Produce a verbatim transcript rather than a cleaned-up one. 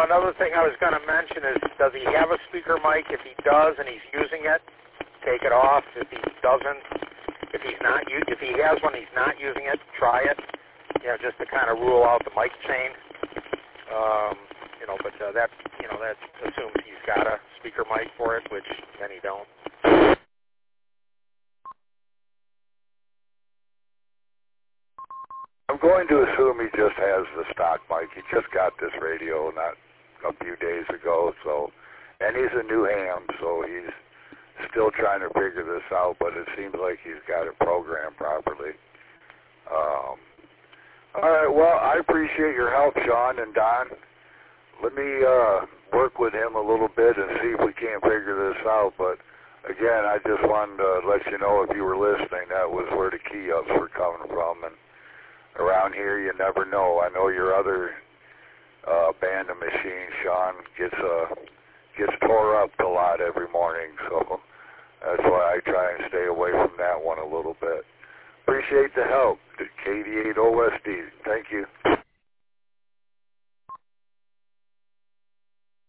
another thing I was going to mention is, does he have a speaker mic? If he does and he's using it, take it off. If he doesn't, if he's not, if he has one, he's not using it, try it. You know, just to kind of rule out the mic chain. Um, you know, but uh, that, you know, that assumes he's got a speaker mic for it, which many don't. I'm going to assume he just has the stock mic. He just got this radio not a few days ago, so, and he's a new ham, so he's still trying to figure this out, but it seems like he's got it programmed properly. Um, all right, well, I appreciate your help, Sean and Don. Let me uh, work with him a little bit and see if we can't figure this out, but again, I just wanted to let you know, if you were listening, that was where the key ups were coming from, and around here, you never know. I know your other uh, band of machines, Sean, gets uh, gets tore up a lot every morning, so that's why I try and stay away from that one a little bit. Appreciate the help, K D eight O S D. Thank you.